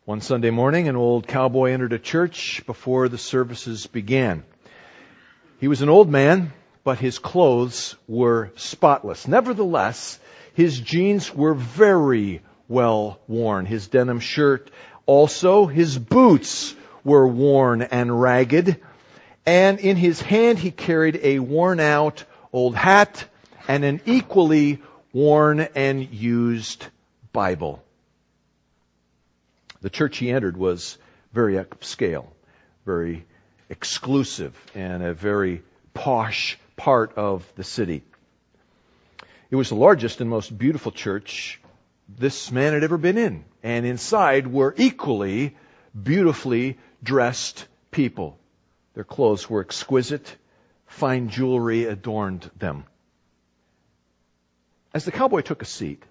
One Sunday morning, an old cowboy entered a church before the services began. He was an old man, but his clothes were spotless. Nevertheless, his jeans were very well worn. His denim shirt also. His boots were worn and ragged. And in his hand he carried a worn-out old hat and an equally worn and used Bible. The church he entered was very upscale, very exclusive, and a very posh part of the city. It was the largest and most beautiful church this man had ever been in. And inside were equally beautifully dressed people. Their clothes were exquisite. Fine jewelry adorned them. As the cowboy took a seat,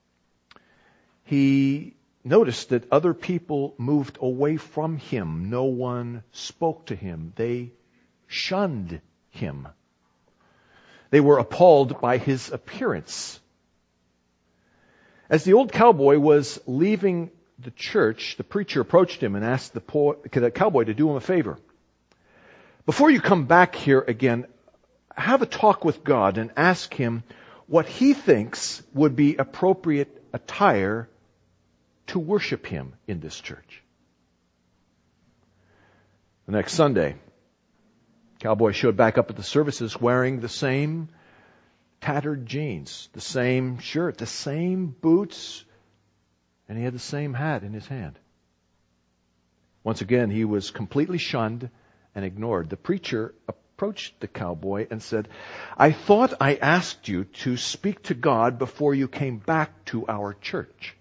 he noticed that other people moved away from him. No one spoke to him. They shunned him. They were appalled by his appearance. As the old cowboy was leaving the church, the preacher approached him and asked the cowboy to do him a favor. Before you come back here again, have a talk with God and ask Him what He thinks would be appropriate attire to worship Him in this church. The next Sunday, cowboy showed back up at the services wearing the same tattered jeans, the same shirt, the same boots, and he had the same hat in his hand. Once again, he was completely shunned and ignored. The preacher approached the cowboy and said, "I thought I asked you to speak to God before you came back to our church."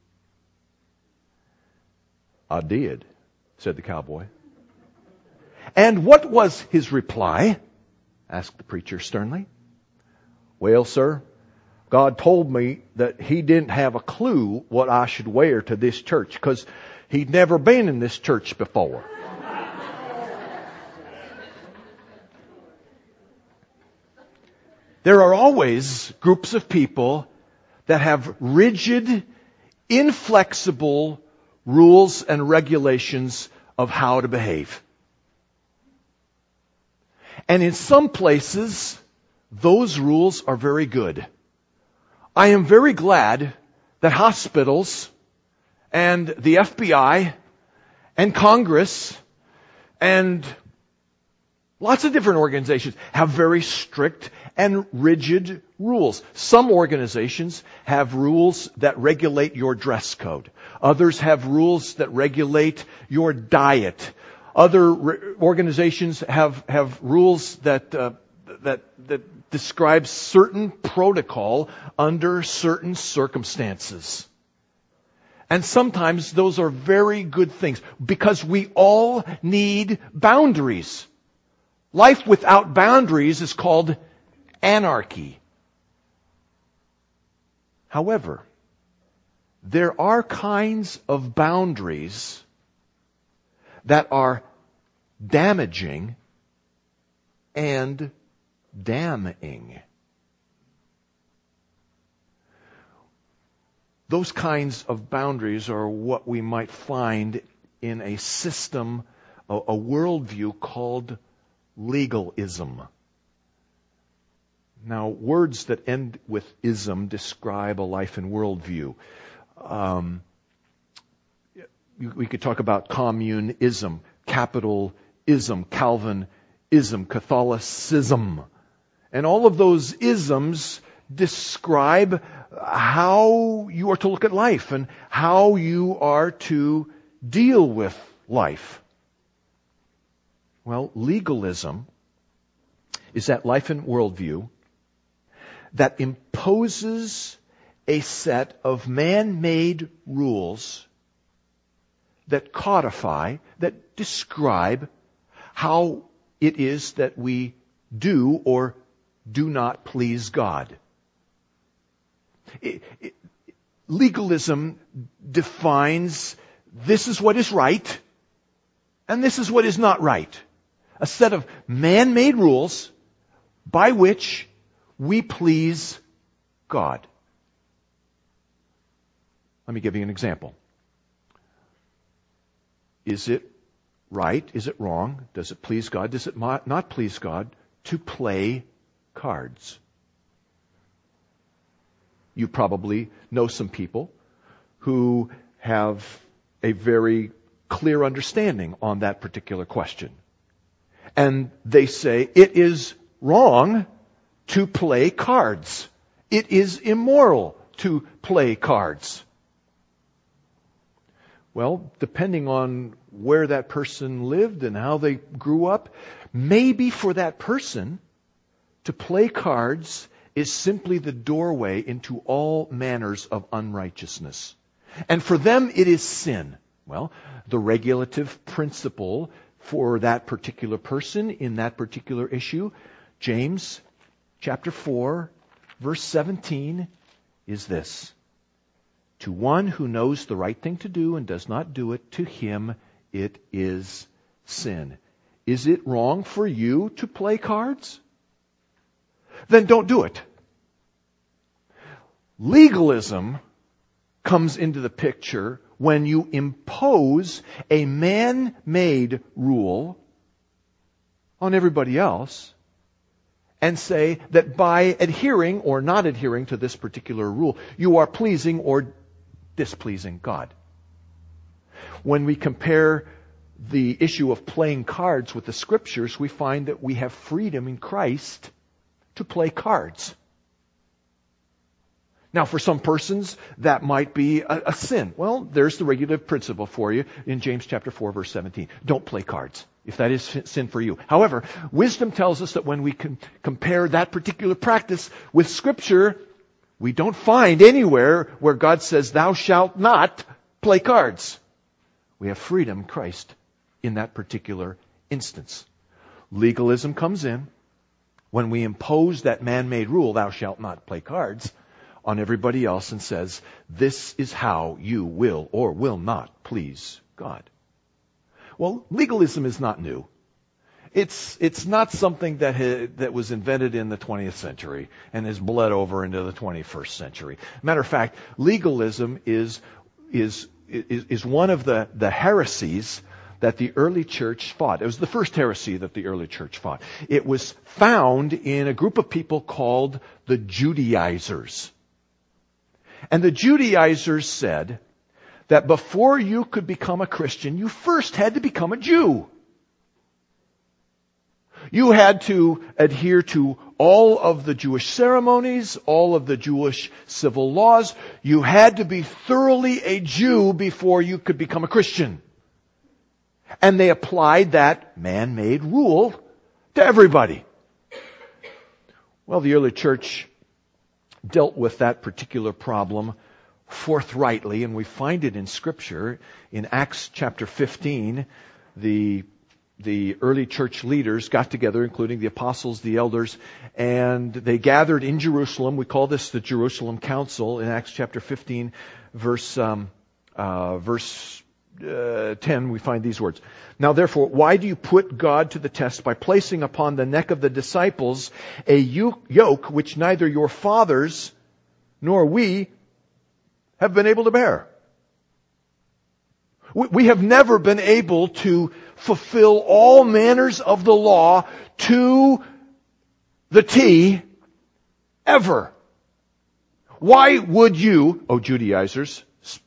"I did," said the cowboy. "And what was his reply?" asked the preacher sternly. "Well, sir, God told me that He didn't have a clue what I should wear to this church because He'd never been in this church before." There are always groups of people that have rigid, inflexible rules and regulations of how to behave. And in some places, those rules are very good. I am very glad that hospitals and the FBI and Congress and lots of different organizations have very strict and rigid rules. Some organizations have rules that regulate your dress code. Others have rules that regulate your diet. Other organizations have rules that describe certain protocol under certain circumstances. And sometimes those are very good things because we all need boundaries. Life without boundaries is called anarchy. However, there are kinds of boundaries that are damaging and damning. Those kinds of boundaries are what we might find in a system, a worldview called legalism. Now, words that end with ism describe a life and worldview. We could talk about communism, capitalism, Calvinism, Catholicism. And all of those isms describe how you are to look at life and how you are to deal with life. Well, legalism is that life and worldview that imposes a set of man-made rules that codify, that describe how it is that we do or do not please God. Legalism defines this is what is right and this is what is not right. A set of man-made rules by which we please God. Let me give you an example. Is it right? Is it wrong? Does it please God? Does it not please God to play cards? You probably know some people who have a very clear understanding on that particular question. And they say it is wrong to play cards. It is immoral to play cards. Well, depending on where that person lived and how they grew up, maybe for that person, to play cards is simply the doorway into all manners of unrighteousness. And for them, it is sin. Well, the regulative principle for that particular person in that particular issue, James chapter 4, verse 17, is this. To one who knows the right thing to do and does not do it, to him it is sin. Is it wrong for you to play cards? Then don't do it. Legalism comes into the picture when you impose a man-made rule on everybody else and say that by adhering or not adhering to this particular rule, you are pleasing or displeasing God. When we compare the issue of playing cards with the Scriptures, we find that we have freedom in Christ to play cards. Now, for some persons, that might be a sin. Well, there's the regulative principle for you in James chapter 4, verse 17. Don't play cards, if that is sin for you. However, wisdom tells us that when we can compare that particular practice with Scripture, we don't find anywhere where God says, thou shalt not play cards. We have freedom in Christ in that particular instance. Legalism comes in when we impose that man-made rule, thou shalt not play cards, on everybody else and says, this is how you will or will not please God. Well, legalism is not new. It's not something that was invented in the 20th century and has bled over into the 21st century. Matter of fact, legalism is one of the heresies that the early church fought. It was the first heresy that the early church fought. It was found in a group of people called the Judaizers. And the Judaizers said that before you could become a Christian, you first had to become a Jew. You had to adhere to all of the Jewish ceremonies, all of the Jewish civil laws. You had to be thoroughly a Jew before you could become a Christian. And they applied that man-made rule to everybody. Well, the early church dealt with that particular problem forthrightly, and we find it in Scripture. In Acts chapter 15, the early church leaders got together, including the apostles, the elders, and they gathered in Jerusalem. We call this the Jerusalem Council. In Acts chapter 15, verse 10, we find these words. Now therefore, why do you put God to the test by placing upon the neck of the disciples a yoke which neither your fathers nor we have been able to bear? We have never been able to fulfill all manners of the law to the T, ever. Why would you, O Judaizers,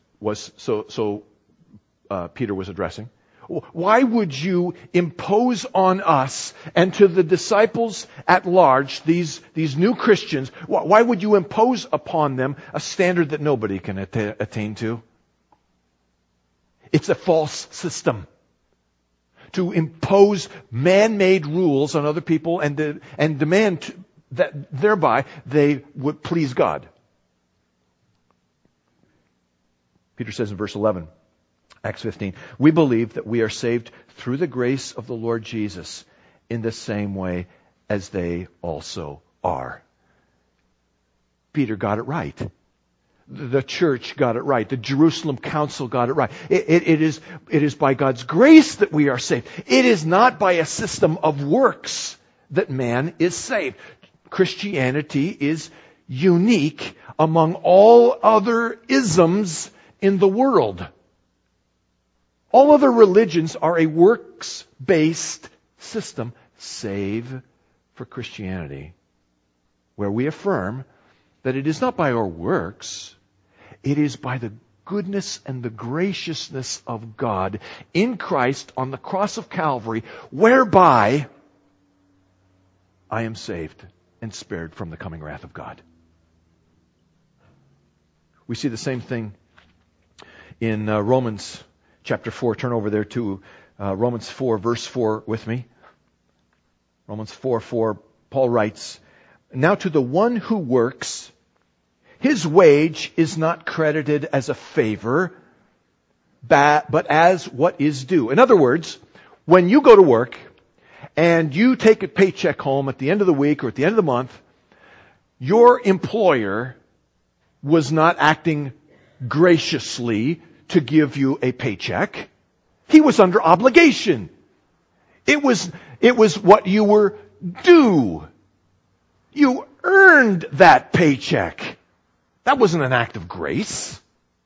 Peter was addressing, why would you impose on us and to the disciples at large, these new Christians, why would you impose upon them a standard that nobody can attain to? It's a false system. To impose man-made rules on other people and demand that thereby they would please God. Peter says in verse 11, Acts 15, we believe that we are saved through the grace of the Lord Jesus in the same way as they also are. Peter got it right. The church got it right. The Jerusalem Council got it right. It is by God's grace that we are saved. It is not by a system of works that man is saved. Christianity is unique among all other isms in the world. All other religions are a works-based system, save for Christianity, where we affirm that it is not by our works, it is by the goodness and the graciousness of God in Christ on the cross of Calvary, whereby I am saved and spared from the coming wrath of God. We see the same thing in Romans chapter 4. Turn over there to Romans 4, verse 4 with me. Romans 4:4, Paul writes, "Now to the one who works, his wage is not credited as a favor, but as what is due." In other words, when you go to work and you take a paycheck home at the end of the week or at the end of the month, your employer was not acting graciously to give you a paycheck. He was under obligation. It was what you were due. You earned that paycheck. That wasn't an act of grace.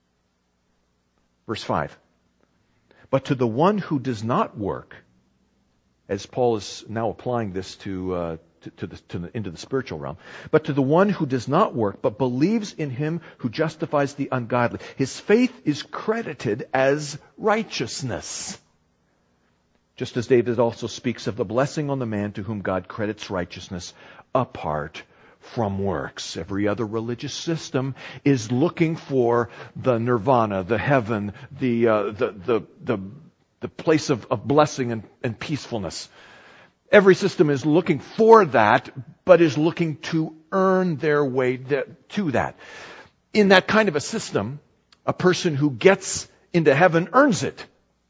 Verse 5. "But to the one who does not work," as Paul is now applying this into the spiritual realm, "but to the one who does not work, but believes in him who justifies the ungodly, his faith is credited as righteousness." Just as David also speaks of the blessing on the man to whom God credits righteousness apart from works. Every other religious system is looking for the nirvana, the heaven, the place of blessing and peacefulness. Every system is looking for that, but is looking to earn their way to that. In that kind of a system, a person who gets into heaven earns it.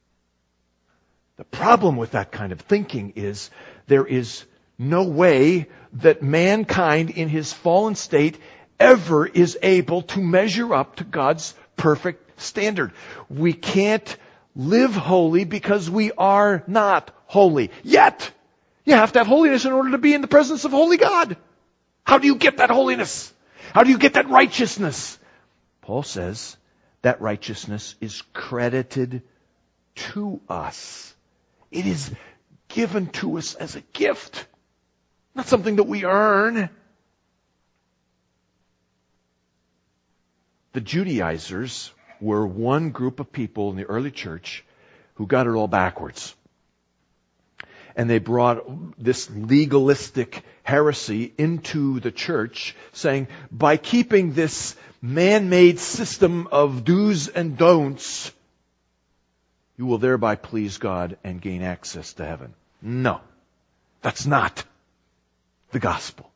The problem with that kind of thinking is there is no way that mankind in his fallen state ever is able to measure up to God's perfect standard. We can't live holy because we are not holy. Yet, you have to have holiness in order to be in the presence of holy God. How do you get that holiness? How do you get that righteousness? Paul says that righteousness is credited to us. It is given to us as a gift, not something that we earn. The Judaizers were one group of people in the early church who got it all backwards. And they brought this legalistic heresy into the church, saying, by keeping this man-made system of do's and don'ts, you will thereby please God and gain access to heaven. No, that's not the gospel.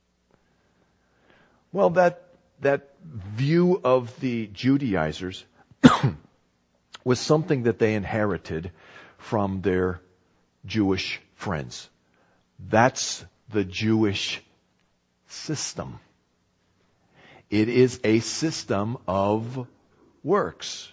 Well, that view of the Judaizers was something that they inherited from their Jewish friends. That's the Jewish system. It is a system of works.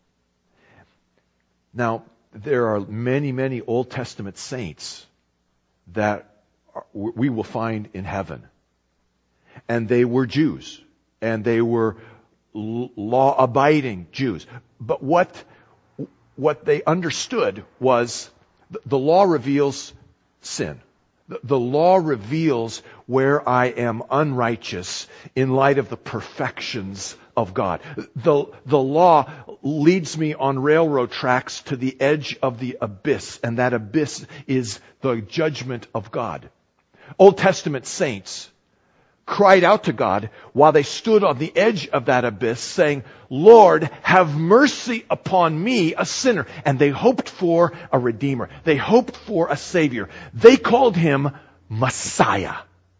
Now, there are many, many Old Testament saints that we will find in heaven. And they were Jews. And they were law-abiding Jews. But what they understood was the law reveals sin. The law reveals where I am unrighteous in light of the perfections of God. The law leads me on railroad tracks to the edge of the abyss, and that abyss is the judgment of God. Old Testament saints cried out to God while they stood on the edge of that abyss, saying, "Lord, have mercy upon me, a sinner." And they hoped for a Redeemer. They hoped for a Savior. They called Him Messiah.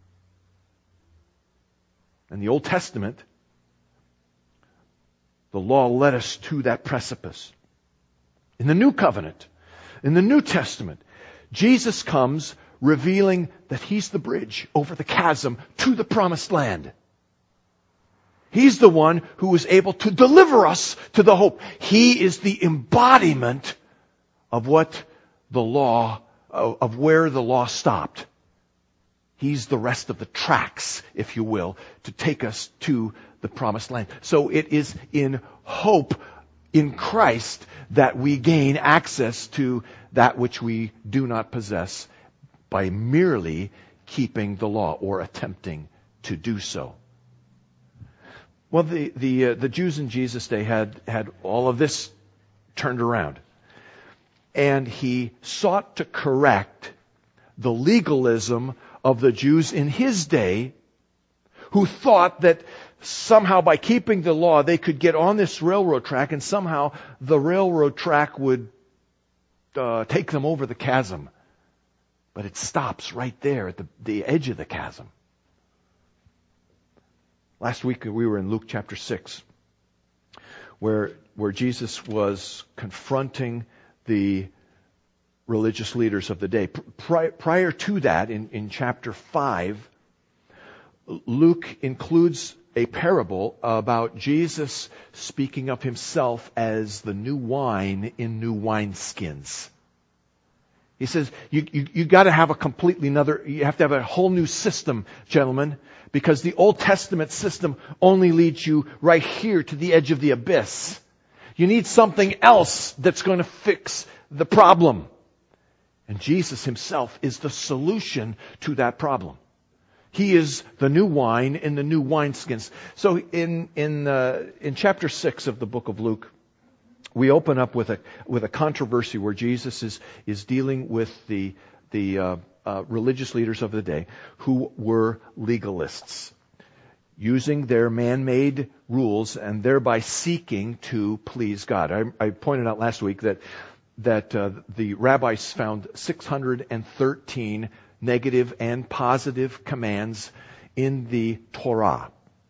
In the Old Testament, the law led us to that precipice. In the New Covenant, in the New Testament, Jesus comes revealing that He's the bridge over the chasm to the promised land. He's the one who is able to deliver us to the hope. He is the embodiment of what the law, of where the law stopped. He's the rest of the tracks, if you will, to take us to the promised land. So it is in hope in Christ that we gain access to that which we do not possess by merely keeping the law or attempting to do so. Well, the Jews in Jesus' day had all of this turned around. And he sought to correct the legalism of the Jews in his day, who thought that somehow by keeping the law they could get on this railroad track, and somehow the railroad track would take them over the chasm. But it stops right there at the edge of the chasm. Last week we were in Luke chapter 6, where Jesus was confronting the religious leaders of the day. Prior to that, in chapter 5, Luke includes a parable about Jesus speaking of himself as the new wine in new wineskins. He says, you got to have you have to have a whole new system, gentlemen, because the Old Testament system only leads you right here to the edge of the abyss. You need something else that's going to fix the problem. And Jesus himself is the solution to that problem. He is the new wine in the new wineskins. So in chapter 6 of the book of Luke, we open up with a controversy where Jesus is dealing with the religious leaders of the day who were legalists, using their man-made rules and thereby seeking to please God. I pointed out last week that the rabbis found 613 negative and positive commands in the Torah.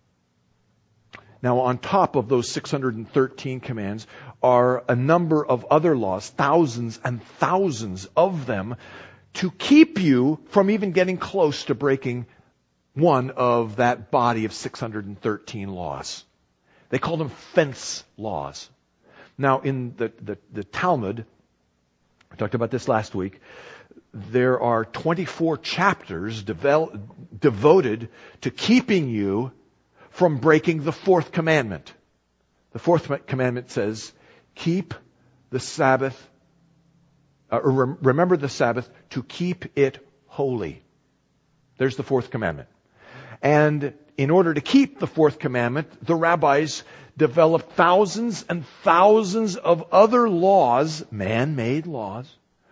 Now, on top of those 613 commands are a number of other laws, thousands and thousands of them, to keep you from even getting close to breaking one of that body of 613 laws. They call them fence laws. Now, in the Talmud, I talked about this last week, there are 24 chapters devoted to keeping you from breaking the fourth commandment. The fourth commandment says, keep the Sabbath, remember the Sabbath to keep it holy. There's the fourth commandment. And in order to keep the fourth commandment, the rabbis developed thousands and thousands of other laws, man-made laws,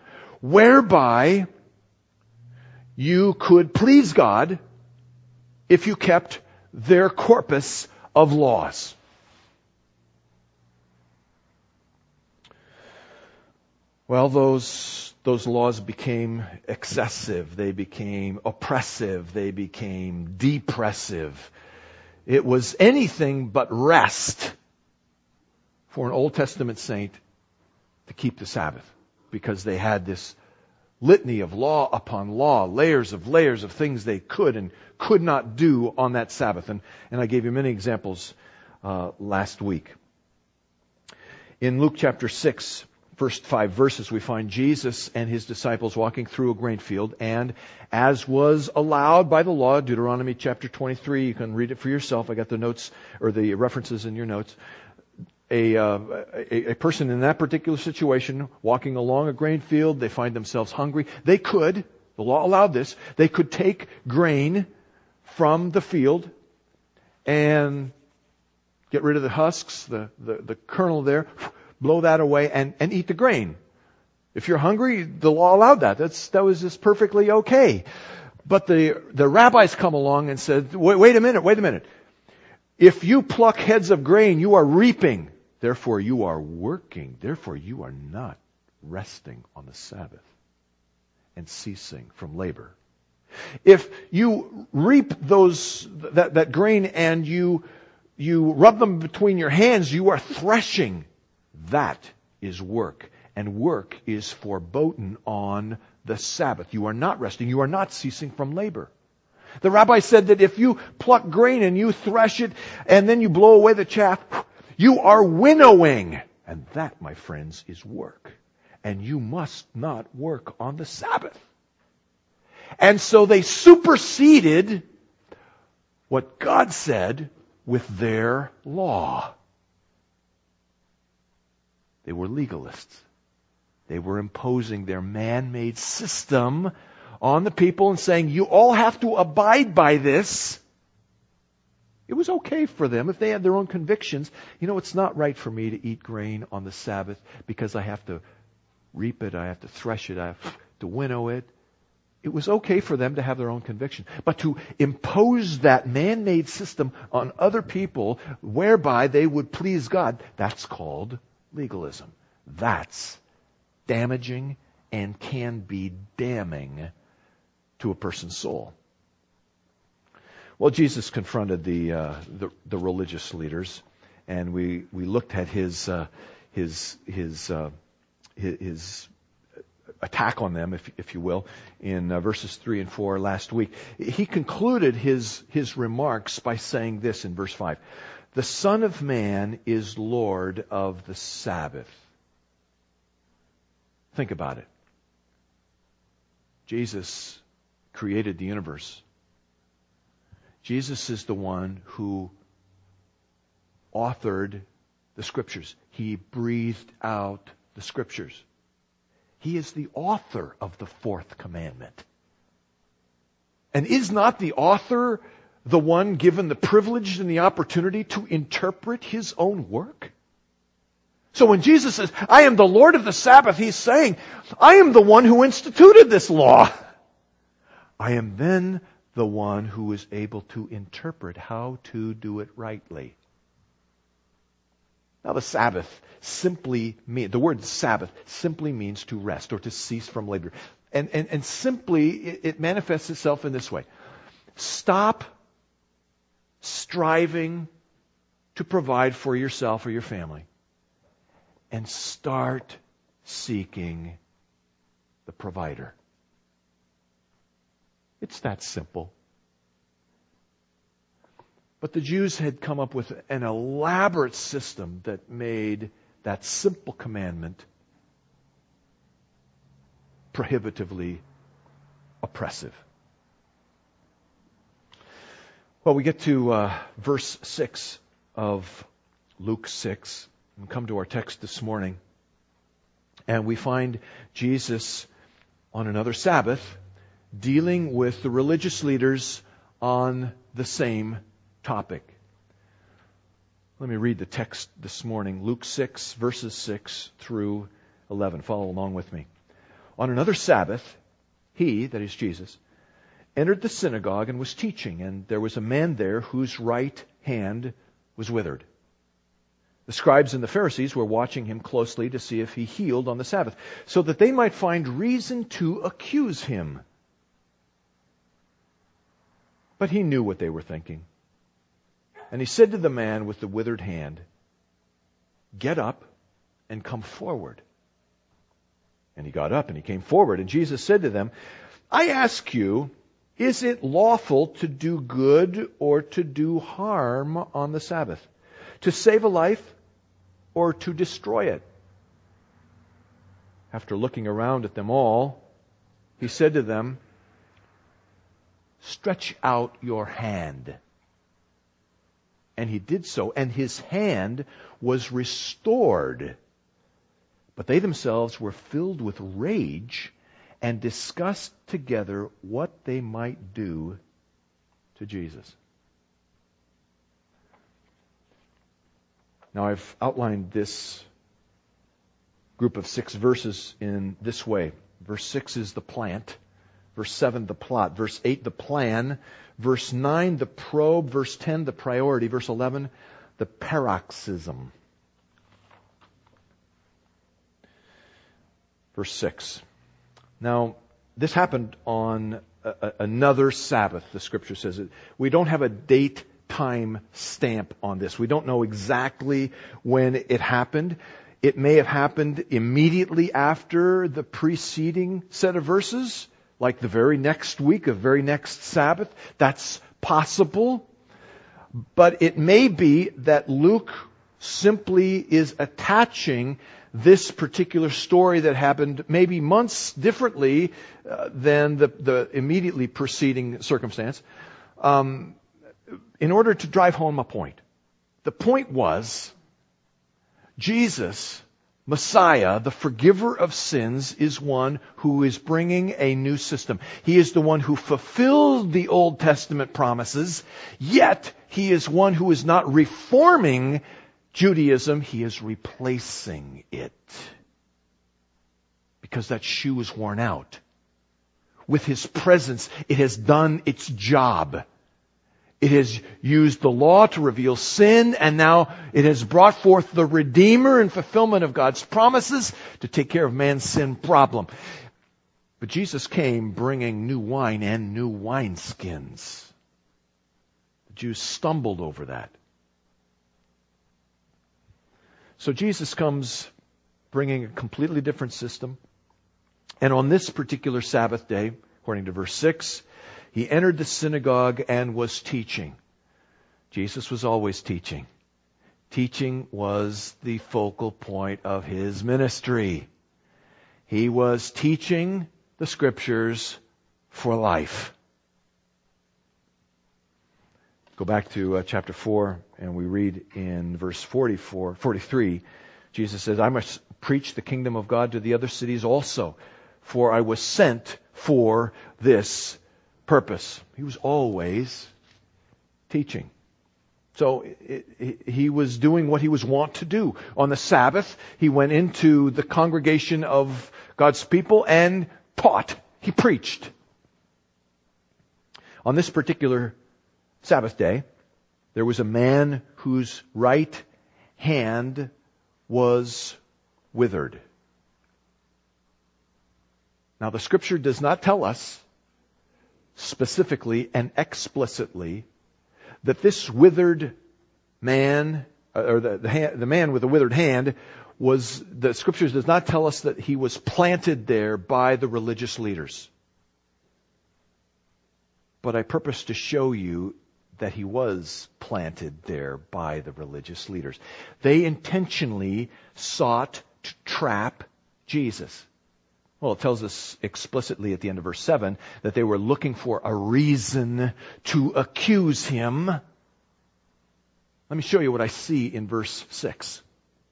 whereby you could please God if you kept their corpus of laws. Well, those laws became excessive. They became oppressive. They became depressive. It was anything but rest for an Old Testament saint to keep the Sabbath, because they had this litany of law upon law, layers of things they could and could not do on that Sabbath. And I gave you many examples last week. In Luke chapter 6, first 5 verses, we find Jesus and his disciples walking through a grain field, and as was allowed by the law, Deuteronomy chapter 23, you can read it for yourself. I got the notes, or the references in your notes. A person in that particular situation, walking along a grain field, they find themselves hungry. The law allowed this, they could take grain from the field and get rid of the husks, the kernel there, blow that away and eat the grain. If you're hungry, the law allowed that. That was just perfectly okay. But the rabbis come along and said, wait a minute. If you pluck heads of grain, you are reaping. Therefore you are working. Therefore you are not resting on the Sabbath and ceasing from labor. If you reap that grain and you rub them between your hands, you are threshing. That is work. And work is forbidden on the Sabbath. You are not resting. You are not ceasing from labor. The rabbi said that if you pluck grain and you thresh it and then you blow away the chaff, you are winnowing. And that, my friends, is work. And you must not work on the Sabbath. And so they superseded what God said with their law. They were legalists. They were imposing their man-made system on the people and saying, you all have to abide by this. It was okay for them if they had their own convictions. It's not right for me to eat grain on the Sabbath because I have to reap it, I have to thresh it, I have to winnow it. It was okay for them to have their own conviction. But to impose that man-made system on other people whereby they would please God, that's called legalism. That's damaging and can be damning to a person's soul. Well, Jesus confronted the religious leaders, and we looked at his attack on them, if you will, in verses 3 and 4 last week. He concluded his remarks by saying this in verse 5. The Son of Man is Lord of the Sabbath. Think about it. Jesus created the universe. Jesus is the one who authored the Scriptures. He breathed out the Scriptures. He is the author of the fourth commandment. And is not the author the one given the privilege and the opportunity to interpret his own work? So when Jesus says, I am the Lord of the Sabbath, he's saying, I am the one who instituted this law. I am then the one who is able to interpret how to do it rightly. Now the Sabbath the word Sabbath simply means to rest or to cease from labor. And simply it manifests itself in this way. Stop striving to provide for yourself or your family and start seeking the provider. It's that simple. But the Jews had come up with an elaborate system that made that simple commandment prohibitively oppressive. Well, we get to verse 6 of Luke 6 and come to our text this morning. And we find Jesus on another Sabbath dealing with the religious leaders on the same topic. Let me read the text this morning. Luke 6, verses 6 through 11. Follow along with me. On another Sabbath, he, that is Jesus, entered the synagogue and was teaching, and there was a man there whose right hand was withered. The scribes and the Pharisees were watching him closely to see if he healed on the Sabbath, so that they might find reason to accuse him. But he knew what they were thinking. And he said to the man with the withered hand, "Get up and come forward." And he got up and he came forward. And Jesus said to them, "I ask you, is it lawful to do good or to do harm on the Sabbath? To save a life or to destroy it?" After looking around at them all, he said to them, "Stretch out your hand." And he did so, and his hand was restored. But they themselves were filled with rage and discussed together what they might do to Jesus. Now I've outlined this group of 6 verses in this way. Verse 6 is the plant. Verse 7, the plot. Verse 8, the plan. Verse 9, the probe. Verse 10, the priority. Verse 11, the paroxysm. Verse 6. Now, this happened on another Sabbath, the Scripture says. We don't have a date, time stamp on this. We don't know exactly when it happened. It may have happened immediately after the preceding set of verses, like the very next week, the very next Sabbath. That's possible. But it may be that Luke simply is attaching this particular story that happened maybe months differently than the immediately preceding circumstance, in order to drive home a point. The point was, Jesus Messiah, the forgiver of sins, is one who is bringing a new system. He is the one who fulfilled the Old Testament promises, yet he is one who is not reforming Judaism, he is replacing it. Because that shoe is worn out. With his presence, it has done its job. It has used the law to reveal sin, and now it has brought forth the Redeemer and fulfillment of God's promises to take care of man's sin problem. But Jesus came bringing new wine and new wineskins. The Jews stumbled over that. So Jesus comes bringing a completely different system. And on this particular Sabbath day, according to verse 6, he entered the synagogue and was teaching. Jesus was always teaching. Teaching was the focal point of his ministry. He was teaching the Scriptures for life. Go back to chapter 4, and we read in verse 43, Jesus says, I must preach the kingdom of God to the other cities also, for I was sent for this purpose. He was always teaching. So he was doing what he was wont to do. On the Sabbath, he went into the congregation of God's people and taught. He preached. On this particular Sabbath day, there was a man whose right hand was withered. Now, the Scripture does not tell us specifically and explicitly that this withered man, or the man with the withered hand, the Scriptures does not tell us that he was planted there by the religious leaders. But I purpose to show you that he was planted there by the religious leaders. They intentionally sought to trap Jesus. Well, it tells us explicitly at the end of verse 7 that they were looking for a reason to accuse him. Let me show you what I see in verse 6.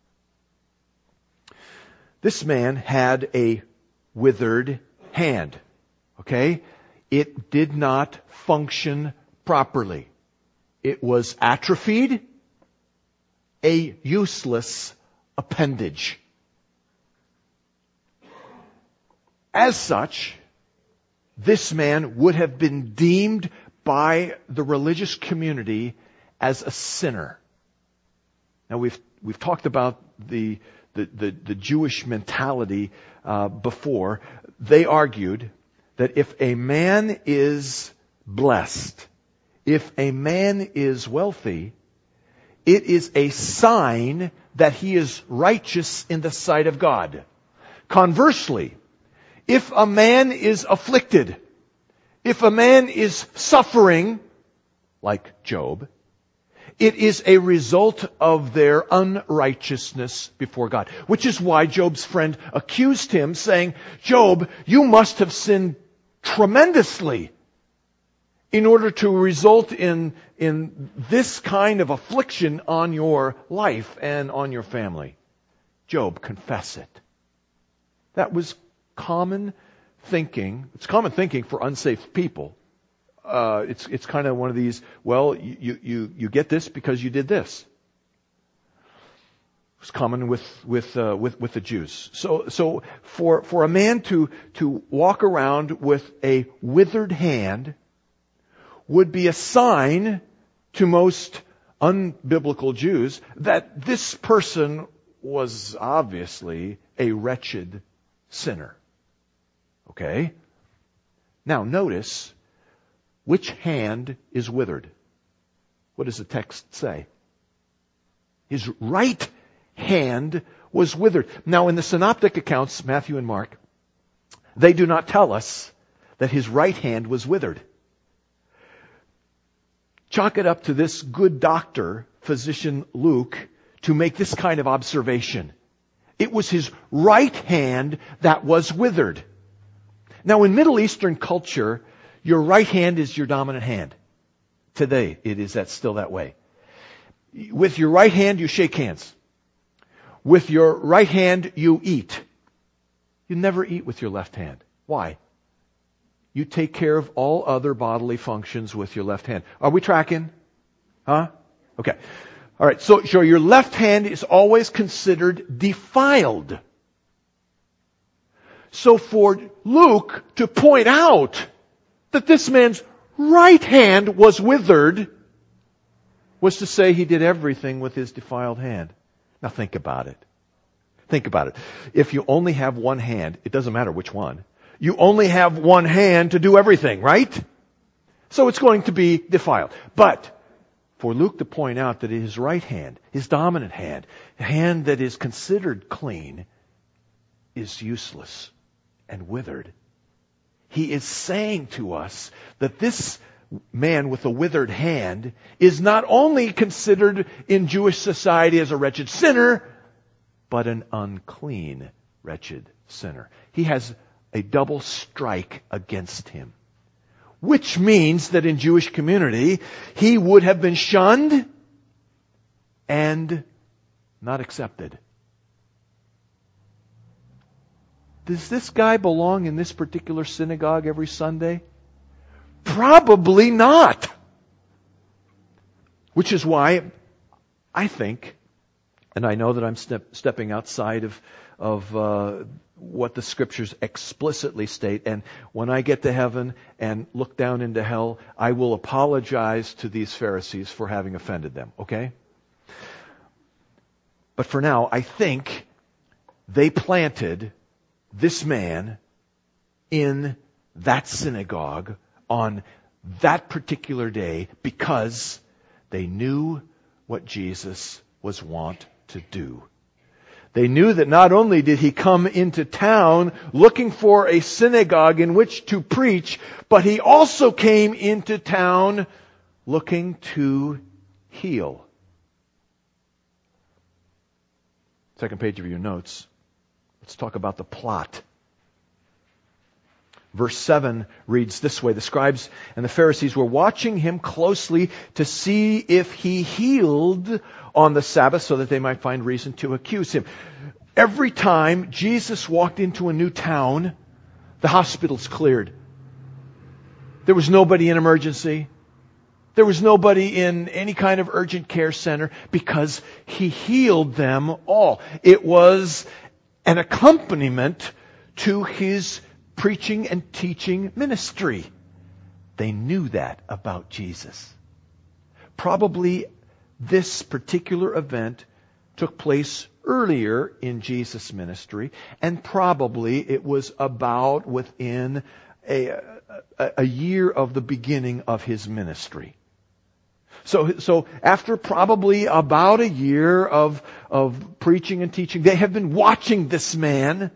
This man had a withered hand. Okay? It did not function properly. It was atrophied, a useless appendage. As such, this man would have been deemed by the religious community as a sinner. Now we've talked about the Jewish mentality before. They argued that if a man is blessed, if a man is wealthy, it is a sign that he is righteous in the sight of God. Conversely, if a man is afflicted, if a man is suffering, like Job, it is a result of their unrighteousness before God. Which is why Job's friend accused him, saying, Job, you must have sinned tremendously in order to result in this kind of affliction on your life and on your family. Job, confess it. That was common thinking. It's common thinking for unsafe people. It's kind of one of these, well, you get this because you did this. It's common with the Jews. So for a man to walk around with a withered hand would be a sign to most unbiblical Jews that this person was obviously a wretched sinner. Okay? Now notice, which hand is withered? What does the text say? His right hand was withered. Now in the synoptic accounts, Matthew and Mark, they do not tell us that his right hand was withered. Chalk it up to this good doctor, physician Luke, to make this kind of observation. It was his right hand that was withered. Now in Middle Eastern culture, your right hand is your dominant hand. Today, still that way. With your right hand, you shake hands. with your right hand you eat. You never eat with your left hand. Why? You take care of all other bodily functions with your left hand. Are we tracking? Huh? Okay. All right. So your left hand is always considered defiled. So for Luke to point out that this man's right hand was withered was to say he did everything with his defiled hand. Now think about it. Think about it. If you only have one hand, it doesn't matter which one. You only have one hand to do everything, right? So it's going to be defiled. But for Luke to point out that his right hand, his dominant hand, the hand that is considered clean, is useless and withered. He is saying to us that this man with a withered hand is not only considered in Jewish society as a wretched sinner, but an unclean, wretched sinner. He has a double strike against him. Which means that in Jewish community, he would have been shunned and not accepted. Does this guy belong in this particular synagogue every Sunday? Probably not. Which is why I think, and I know that I'm stepping outside of what the Scriptures explicitly state, and when I get to heaven and look down into hell, I will apologize to these Pharisees for having offended them, okay? But for now, I think they planted this man in that synagogue on that particular day because they knew what Jesus was wont to do. They knew that not only did he come into town looking for a synagogue in which to preach, but he also came into town looking to heal. Second page of your notes. Let's talk about the plot. Verse 7 reads this way: the scribes and the Pharisees were watching him closely to see if he healed on the Sabbath so that they might find reason to accuse him. Every time Jesus walked into a new town, the hospitals cleared. There was nobody in emergency. There was nobody in any kind of urgent care center because he healed them all. It was an accompaniment to his preaching and teaching ministry. They knew that about Jesus. Probably this particular event took place earlier in Jesus' ministry, and probably it was about within a year of the beginning of his ministry. So after probably about a year of preaching and teaching, they have been watching this man,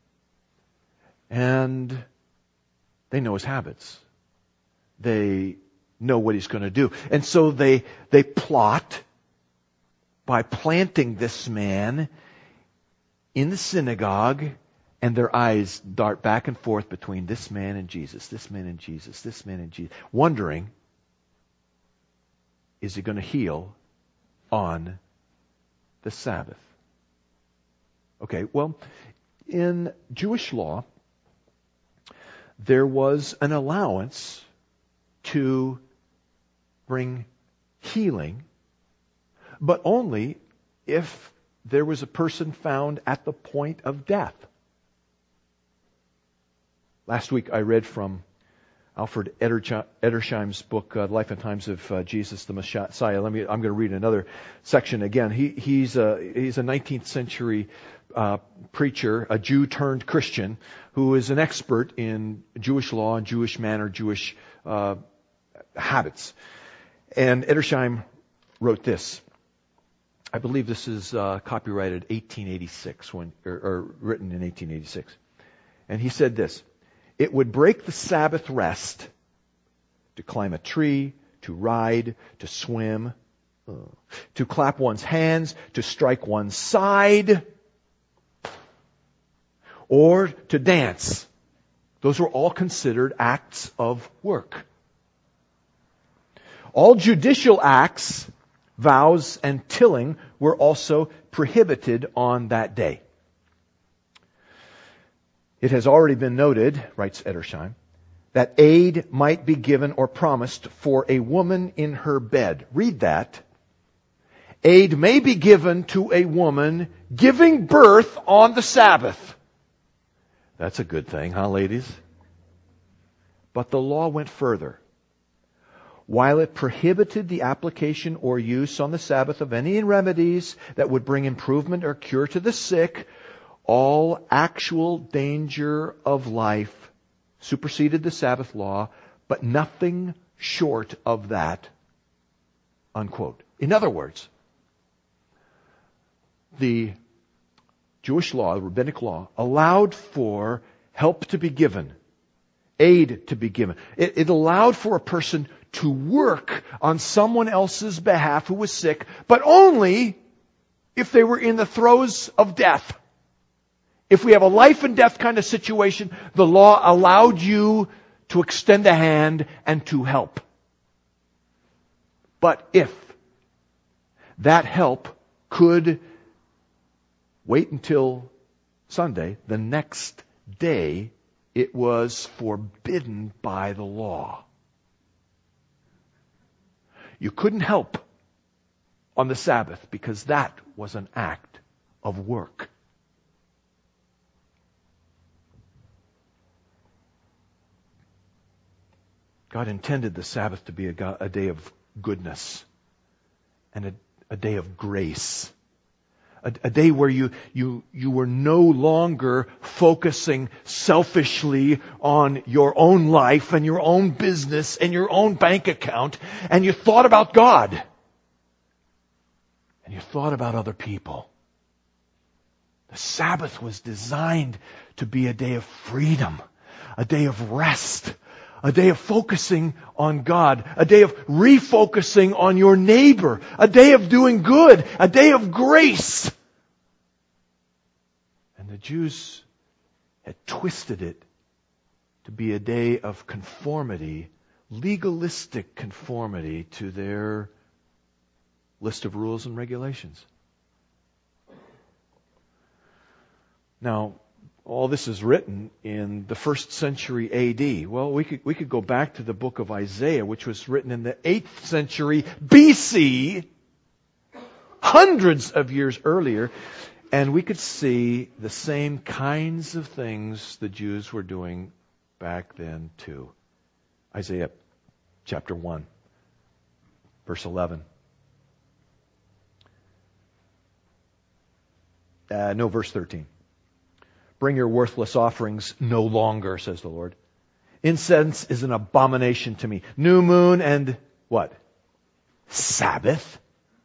and they know his habits. They know what he's going to do. And so they plot by planting this man in the synagogue, and their eyes dart back and forth between this man and Jesus, this man and Jesus, this man and Jesus, wondering, is he going to heal on the Sabbath? Okay, well, in Jewish law, there was an allowance to bring healing, but only if there was a person found at the point of death. Last week I read from Alfred Edersheim's book, Life and Times of Jesus the Messiah. I'm going to read another section again. He's a 19th century preacher, a Jew turned Christian, who is an expert in Jewish law and Jewish manner, Jewish habits. And Edersheim wrote this. I believe this is copyrighted 1886, or written in 1886. And he said this: it would break the Sabbath rest to climb a tree, to ride, to swim, to clap one's hands, to strike one's side, or to dance. Those were all considered acts of work. All judicial acts vows, and tilling were also prohibited on that day. It has already been noted, writes Edersheim, that aid might be given or promised for a woman in her bed. Read that. Aid may be given to a woman giving birth on the Sabbath. That's a good thing, huh, ladies? But the law went further. While it prohibited the application or use on the Sabbath of any remedies that would bring improvement or cure to the sick, all actual danger of life superseded the Sabbath law, but nothing short of that, unquote. In other words, the Jewish law, the rabbinic law, allowed for help to be given, aid to be given. It allowed for a person to work on someone else's behalf who was sick, but only if they were in the throes of death. If we have a life and death kind of situation, the law allowed you to extend a hand and to help. But if that help could wait until Sunday, the next day it was forbidden by the law. You couldn't help on the Sabbath because that was an act of work. God intended the Sabbath to be a day of goodness and a day of grace. A day where you were no longer focusing selfishly on your own life and your own business and your own bank account, and you thought about God. And you thought about other people. The Sabbath was designed to be a day of freedom, a day of rest, a day of focusing on God, a day of refocusing on your neighbor, a day of doing good, a day of grace. And the Jews had twisted it to be a day of conformity, legalistic conformity to their list of rules and regulations. Now, all this is written in the 1st century A.D. Well, we could go back to the book of Isaiah, which was written in the 8th century B.C., hundreds of years earlier, and we could see the same kinds of things the Jews were doing back then too. Isaiah chapter 1, verse 11. Verse 13. Bring your worthless offerings no longer, says the Lord. Incense is an abomination to me. New moon and what? Sabbath.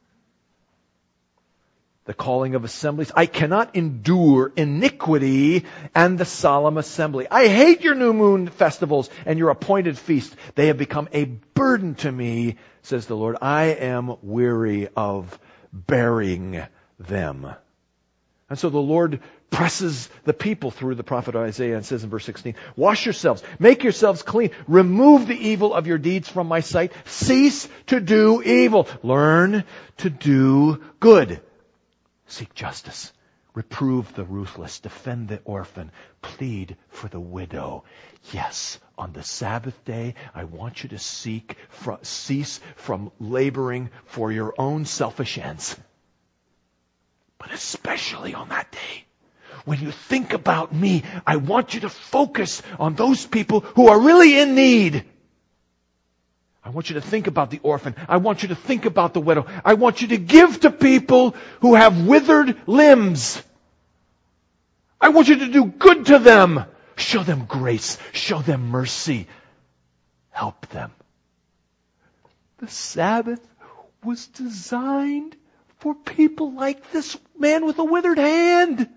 The calling of assemblies. I cannot endure iniquity and the solemn assembly. I hate your new moon festivals and your appointed feast. They have become a burden to me, says the Lord. I am weary of bearing them. And so the Lord presses the people through the prophet Isaiah and says in verse 16, wash yourselves, make yourselves clean, remove the evil of your deeds from my sight, cease to do evil, learn to do good, seek justice, reprove the ruthless, defend the orphan, plead for the widow. Yes, on the Sabbath day, I want you to cease from laboring for your own selfish ends. But especially on that day, when you think about me, I want you to focus on those people who are really in need. I want you to think about the orphan. I want you to think about the widow. I want you to give to people who have withered limbs. I want you to do good to them. Show them grace. Show them mercy. Help them. The Sabbath was designed for people like this man with a withered hand.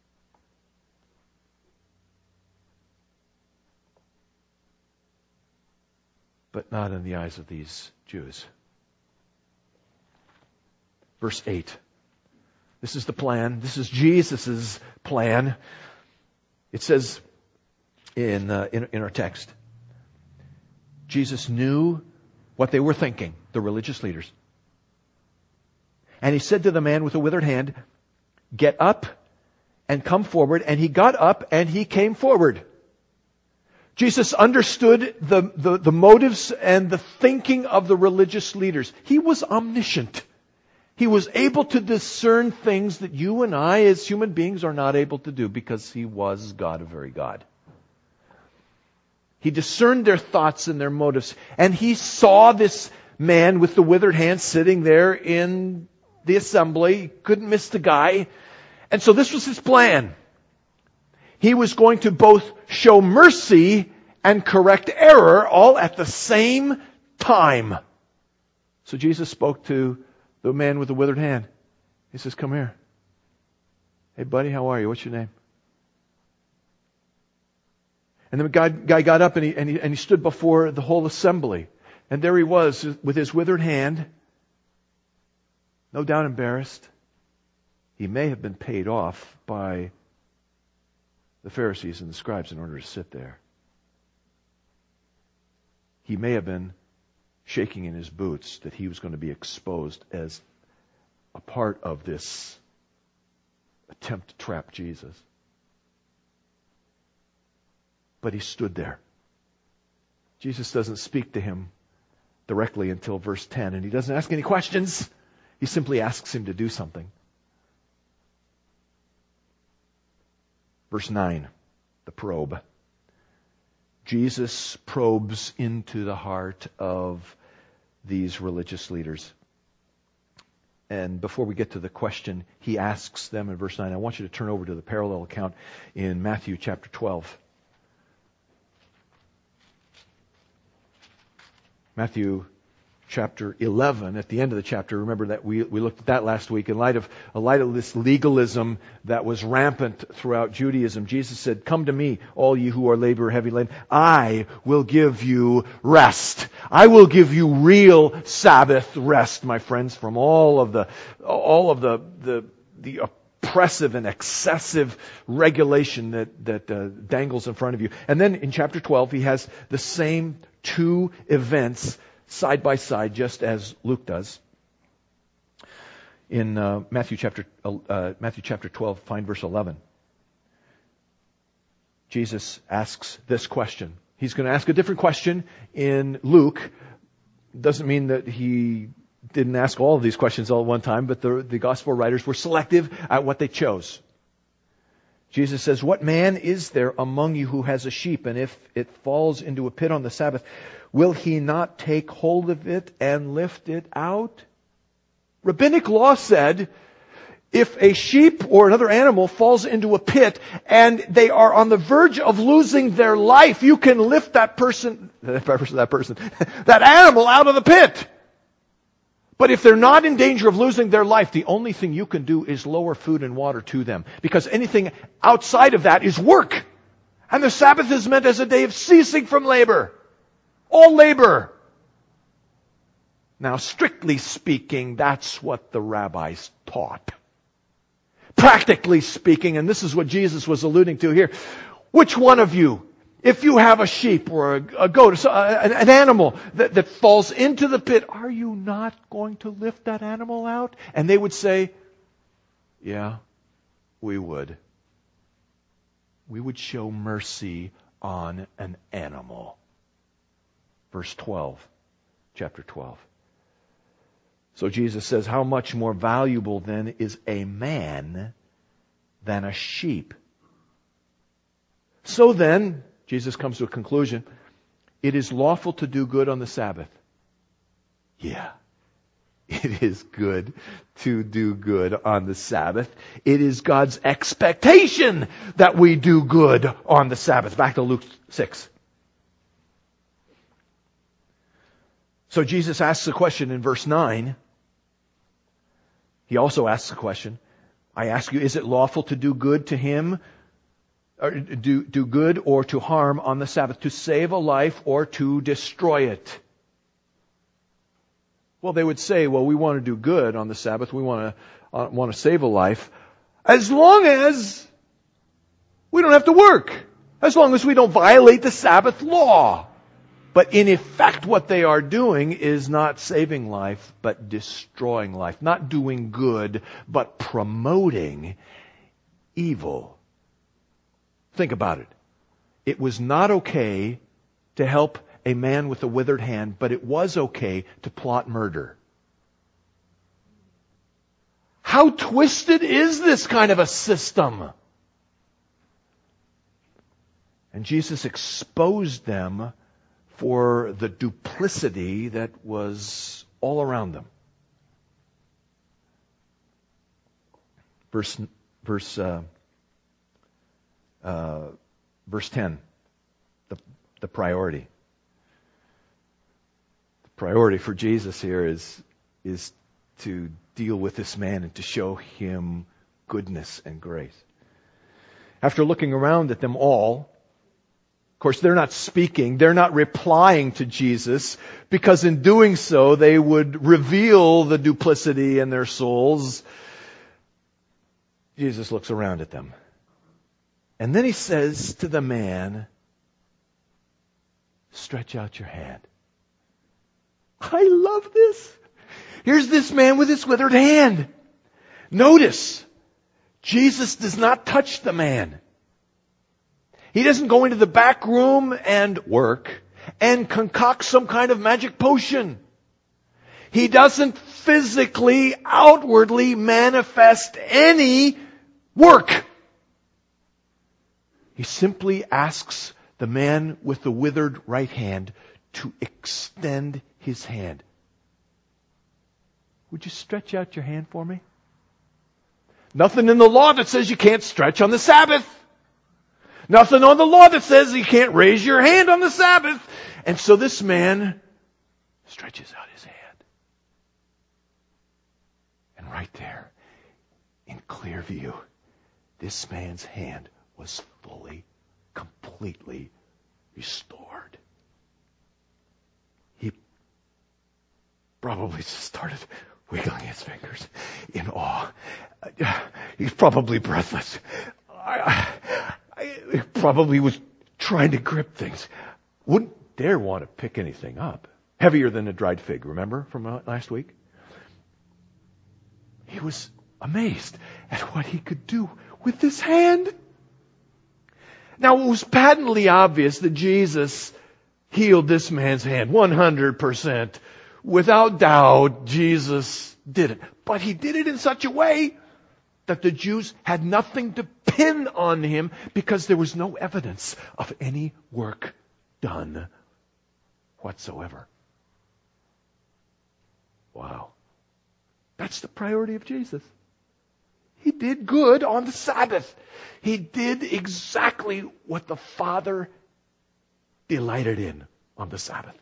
But not in the eyes of these Jews. Verse 8. This is the plan. This is Jesus' plan. It says in our text, Jesus knew what they were thinking, the religious leaders. And he said to the man with the withered hand, "Get up and come forward." And he got up and he came forward. Jesus understood the motives and the thinking of the religious leaders. He was omniscient. He was able to discern things that you and I as human beings are not able to do because he was God, a very God. He discerned their thoughts and their motives. And he saw this man with the withered hand sitting there in the assembly. He couldn't miss the guy. And so this was his plan. He was going to both show mercy and correct error all at the same time. So Jesus spoke to the man with the withered hand. He says, "Come here. Hey buddy, how are you? What's your name?" And the guy got up and he stood before the whole assembly. And there he was with his withered hand, no doubt embarrassed. He may have been paid off by the Pharisees and the scribes in order to sit there. He may have been shaking in his boots that he was going to be exposed as a part of this attempt to trap Jesus. But he stood there. Jesus doesn't speak to him directly until verse 10, and he doesn't ask any questions. He simply asks him to do something. Verse 9, the probe. Jesus probes into the heart of these religious leaders. And before we get to the question, he asks them in verse 9, I want you to turn over to the parallel account in Matthew chapter 12. Matthew chapter 11, at the end of the chapter, remember that we looked at that last week. In light of this legalism that was rampant throughout Judaism, Jesus said, "Come to me, all you who are labor heavy laden. I will give you rest. I will give you real Sabbath rest, my friends, from all of the oppressive and excessive regulation that dangles in front of you." And then in chapter 12, he has the same two events side by side, just as Luke does. In Matthew chapter 12, find verse 11. Jesus asks this question. He's going to ask a different question in Luke. Doesn't mean that he didn't ask all of these questions all at one time, but the gospel writers were selective at what they chose. Jesus says, "What man is there among you who has a sheep, and if it falls into a pit on the Sabbath, will he not take hold of it and lift it out?" Rabbinic law said, if a sheep or another animal falls into a pit and they are on the verge of losing their life, you can lift that animal out of the pit. But if they're not in danger of losing their life, the only thing you can do is lower food and water to them. Because anything outside of that is work. And the Sabbath is meant as a day of ceasing from labor. All labor. Now, strictly speaking, that's what the rabbis taught. Practically speaking, and this is what Jesus was alluding to here, which one of you, if you have a sheep or a goat, an animal that falls into the pit, are you not going to lift that animal out? And they would say, yeah, we would. We would show mercy on an animal. Verse 12, chapter 12. So Jesus says, how much more valuable then is a man than a sheep? So then, Jesus comes to a conclusion. It is lawful to do good on the Sabbath. Yeah, it is good to do good on the Sabbath. It is God's expectation that we do good on the Sabbath. Back to Luke 6. So Jesus asks a question in verse 9. He also asks a question. I ask you, is it lawful to do good to him? Or do good or to harm on the Sabbath, to save a life or to destroy it? Well, they would say, well, we want to do good on the Sabbath. We want to save a life, as long as we don't have to work, as long as we don't violate the Sabbath law. But in effect, what they are doing is not saving life, but destroying life. Not doing good, but promoting evil. Think about it. It was not okay to help a man with a withered hand, but it was okay to plot murder. How twisted is this kind of a system? And Jesus exposed them for the duplicity that was all around them. Verse 10, the priority. The priority for Jesus here is to deal with this man and to show him goodness and grace. After looking around at them all, of course, they're not speaking, they're not replying to Jesus, because in doing so, they would reveal the duplicity in their souls. Jesus looks around at them. And then he says to the man, stretch out your hand. I love this. Here's this man with his withered hand. Notice, Jesus does not touch the man. He doesn't go into the back room and work and concoct some kind of magic potion. He doesn't physically, outwardly manifest any work. He simply asks the man with the withered right hand to extend his hand. Would you stretch out your hand for me? Nothing in the law that says you can't stretch on the Sabbath. Nothing on the law that says you can't raise your hand on the Sabbath. And so this man stretches out his hand. And right there, in clear view, this man's hand was fully, completely restored. He probably just started wiggling his fingers in awe. He's probably breathless. He probably was trying to grip things. Wouldn't dare want to pick anything up. Heavier than a dried fig, remember from last week? He was amazed at what he could do with this hand. Now, it was patently obvious that Jesus healed this man's hand 100%. Without doubt, Jesus did it. But he did it in such a way that the Jews had nothing to pin on him because there was no evidence of any work done whatsoever. Wow. That's the priority of Jesus. He did good on the Sabbath. He did exactly what the Father delighted in on the Sabbath.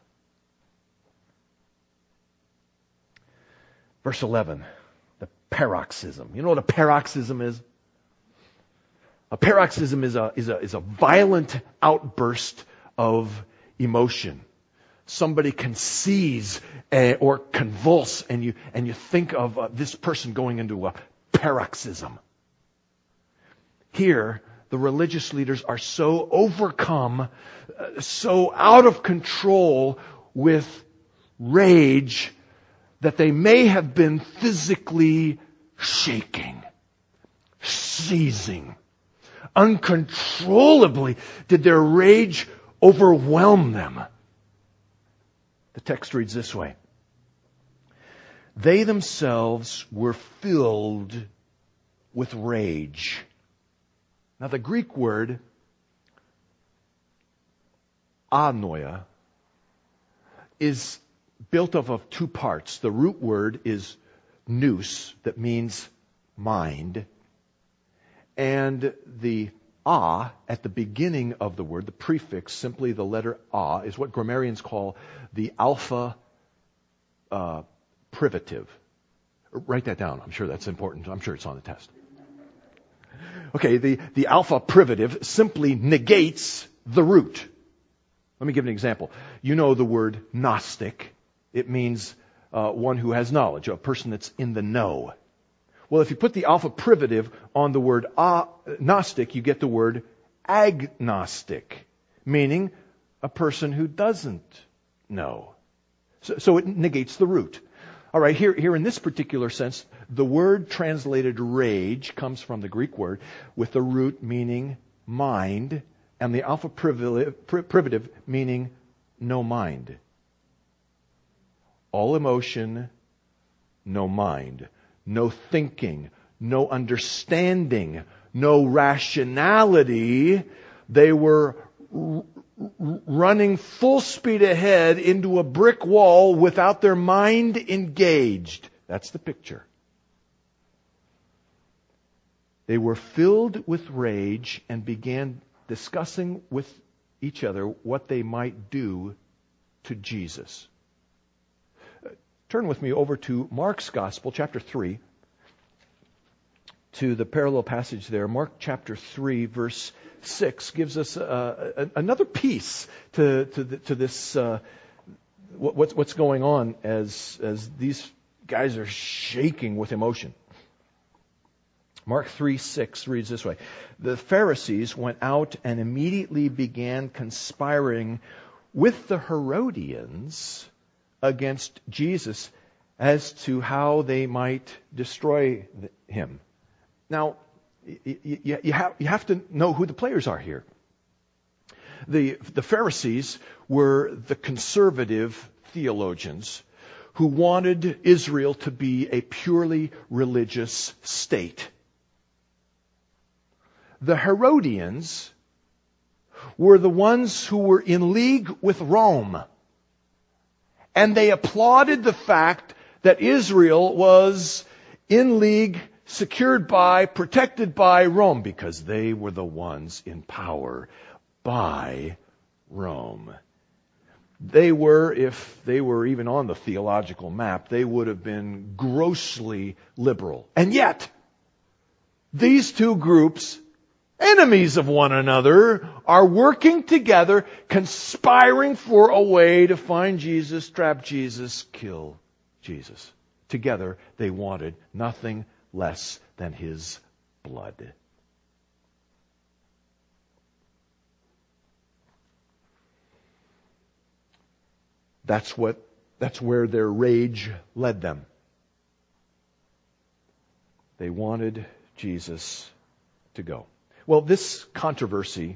Verse 11, the paroxysm. You know what a paroxysm is? A paroxysm is a violent outburst of emotion. Somebody can seize or convulse, and you think of this person going into a paroxysm. Here, the religious leaders are so overcome, so out of control with rage, that they may have been physically shaking, seizing. Uncontrollably did their rage overwhelm them. The text reads this way. They themselves were filled with rage. Now the Greek word anoia is built up of two parts. The root word is nous, that means mind. And the at the beginning of the word, the prefix, simply the letter is what grammarians call the alpha privative. Write that down. I'm sure that's important. I'm sure it's on the test. Okay, the alpha privative simply negates the root. Let me give an example. You know the word Gnostic. It means one who has knowledge, a person that's in the know. Well, if you put the alpha privative on the word Gnostic, you get the word agnostic, meaning a person who doesn't know. So it negates the root. All right, here in this particular sense, the word translated rage comes from the Greek word with the root meaning mind and the alpha privative meaning no mind. All emotion, no mind. No thinking, no understanding, no rationality. They were running full speed ahead into a brick wall without their mind engaged. That's the picture. They were filled with rage and began discussing with each other what they might do to Jesus. Turn with me over to Mark's Gospel, chapter 3, to the parallel passage there. Mark chapter 3, verse 6 gives us another piece to this, what's going on as these guys are shaking with emotion. Mark 3:6 reads this way: The Pharisees went out and immediately began conspiring with the Herodians against Jesus as to how they might destroy him. Now, you have to know who the players are here. The Pharisees were the conservative theologians who wanted Israel to be a purely religious state. The Herodians were the ones who were in league with Rome. And they applauded the fact that Israel was in league, secured by, protected by Rome, because they were the ones in power by Rome. They were, if they were even on the theological map, they would have been grossly liberal. And yet, these two groups, enemies of one another, are working together, conspiring for a way to find Jesus, trap Jesus, kill Jesus. Together, they wanted nothing less than his blood. That's where their rage led them. They wanted Jesus to go. Well, this controversy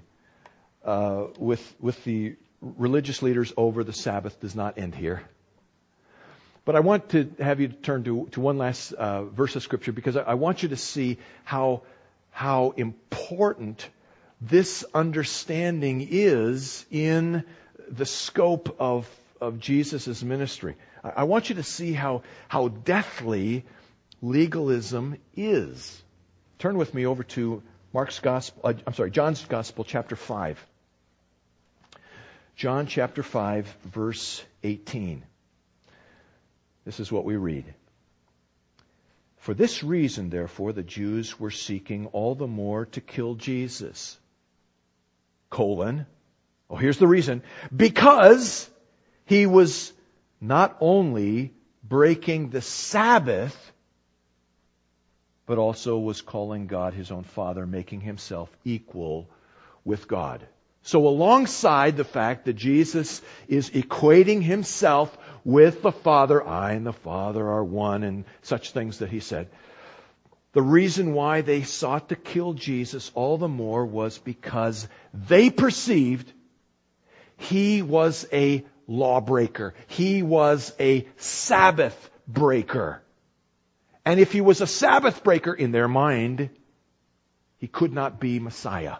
with the religious leaders over the Sabbath does not end here. But I want to have you turn to one last verse of Scripture, because I want you to see how important this understanding is in the scope of Jesus' ministry. I want you to see how deathly legalism is. Turn with me over to John's Gospel, chapter 5. John chapter 5, verse 18. This is what we read. For this reason, therefore, the Jews were seeking all the more to kill Jesus. Here's the reason. Because he was not only breaking the Sabbath, but also was calling God his own Father, making himself equal with God. So alongside the fact that Jesus is equating himself with the Father, I and the Father are one, and such things that he said, the reason why they sought to kill Jesus all the more was because they perceived he was a lawbreaker. He was a Sabbath breaker. And if he was a Sabbath breaker in their mind, he could not be Messiah.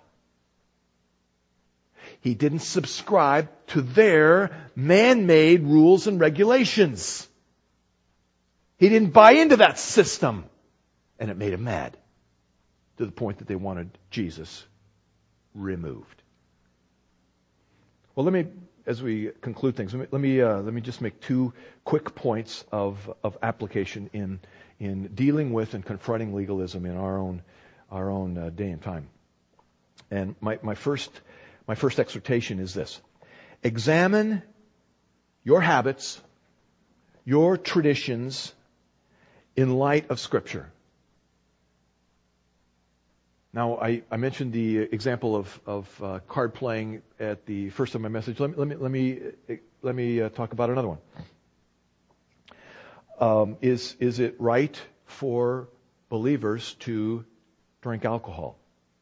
He didn't subscribe to their man-made rules and regulations. He didn't buy into that system. And it made him mad, to the point that they wanted Jesus removed. Well, as we conclude things, let me just make two quick points of application in dealing with and confronting legalism in our own day and time. And my first exhortation is this: examine your habits, your traditions in light of Scripture. Now, I mentioned the example of card playing at the first of my message. Let me talk about another one. Is it right for believers to drink alcohol?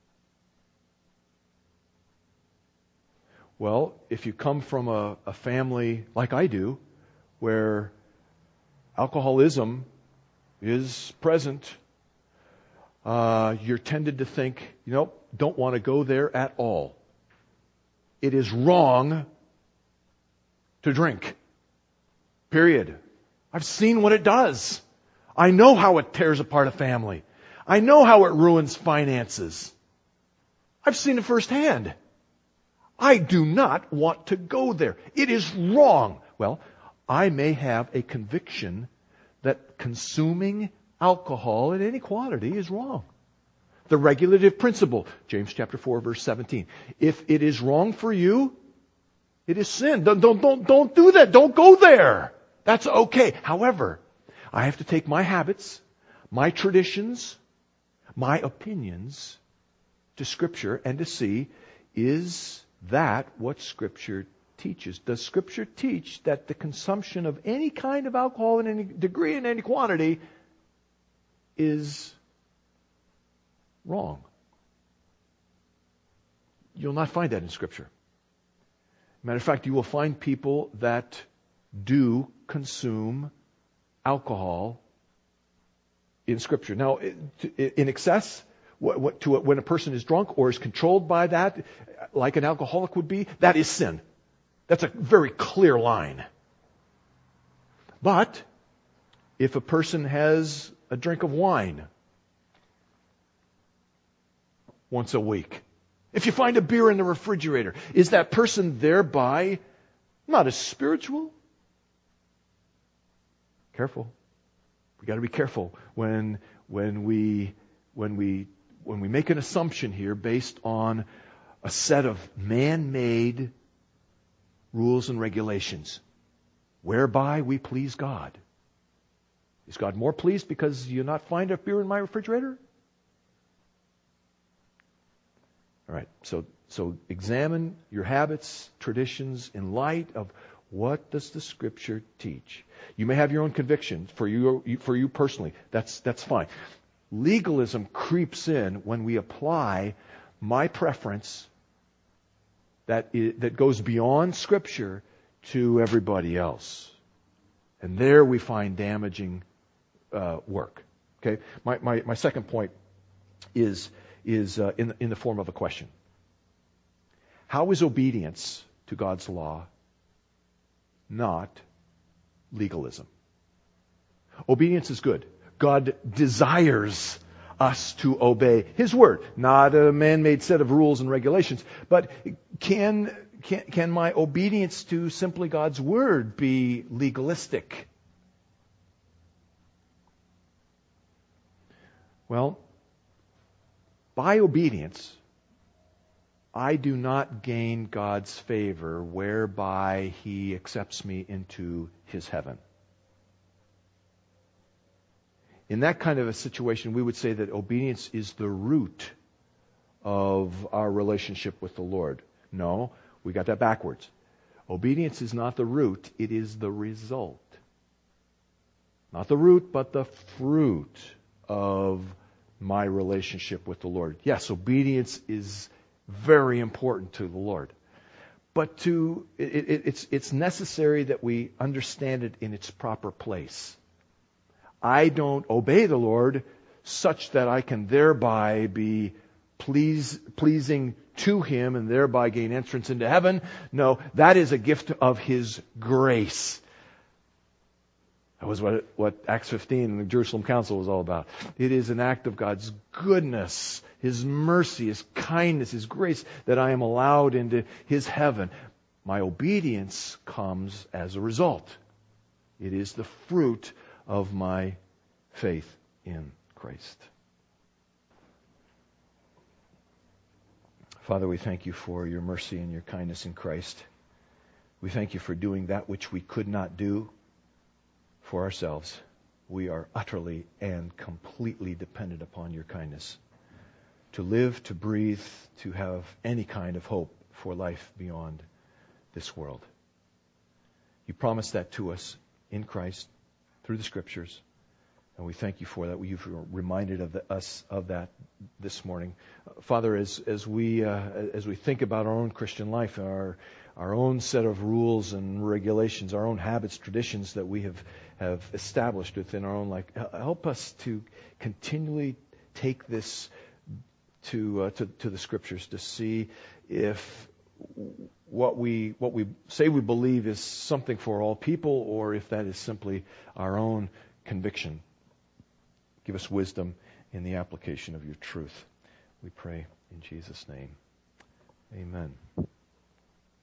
Well, if you come from a family like I do, where alcoholism is present, you're tended to think, don't want to go there at all. It is wrong to drink. Period. I've seen what it does. I know how it tears apart a family. I know how it ruins finances. I've seen it firsthand. I do not want to go there. It is wrong. Well, I may have a conviction that consuming alcohol in any quantity is wrong. The regulative principle, James chapter 4, verse 17. If it is wrong for you, it is sin. Don't do that. Don't go there. That's okay. However, I have to take my habits, my traditions, my opinions to Scripture and to see, is that what Scripture teaches? Does Scripture teach that the consumption of any kind of alcohol in any degree, in any quantity, is wrong? You'll not find that in Scripture. Matter of fact, you will find people that do consume alcohol in Scripture. Now, in excess, when a person is drunk or is controlled by that, like an alcoholic would be, that is sin. That's a very clear line. But if a person has a drink of wine once a week, if you find a beer in the refrigerator, is that person thereby not as spiritual? Careful. We got to be careful when we make an assumption here based on a set of man-made rules and regulations whereby we please God. Is God more pleased because you not find a beer in my refrigerator? All right, so examine your habits, traditions in light of what does the Scripture teach. You may have your own convictions for you personally. That's fine. Legalism creeps in when we apply my preference that goes beyond Scripture to everybody else. And there we find damaging work. Okay? My second point is in the form of a question. How is obedience to God's law not legalism? Obedience is good. God desires us to obey His Word, not a man-made set of rules and regulations. But can my obedience to simply God's Word be legalistic? Well, by obedience, I do not gain God's favor whereby He accepts me into His heaven. In that kind of a situation, we would say that obedience is the root of our relationship with the Lord. No, we got that backwards. Obedience is not the root, it is the result. Not the root, but the fruit of my relationship with the Lord. Yes, obedience is very important to the Lord. But it's necessary that we understand it in its proper place. I don't obey the Lord such that I can thereby be pleasing to Him and thereby gain entrance into heaven. No, that is a gift of His grace. That was what Acts 15 and the Jerusalem Council was all about. It is an act of God's goodness, His mercy, His kindness, His grace that I am allowed into His heaven. My obedience comes as a result. It is the fruit of my faith in Christ. Father, we thank You for Your mercy and Your kindness in Christ. We thank You for doing that which we could not do for ourselves. We are utterly and completely dependent upon Your kindness. to live, to breathe, to have any kind of hope for life beyond this world. You promised that to us in Christ through the Scriptures, and we thank you for that. You've reminded us of that this morning. Father, as we think about our own Christian life, our own set of rules and regulations, our own habits, traditions that we have established within our own life, help us to continually take this to the Scriptures to see if what we say we believe is something for all people, or if that is simply our own conviction. Give us wisdom in the application of your truth. We pray in Jesus' name. Amen.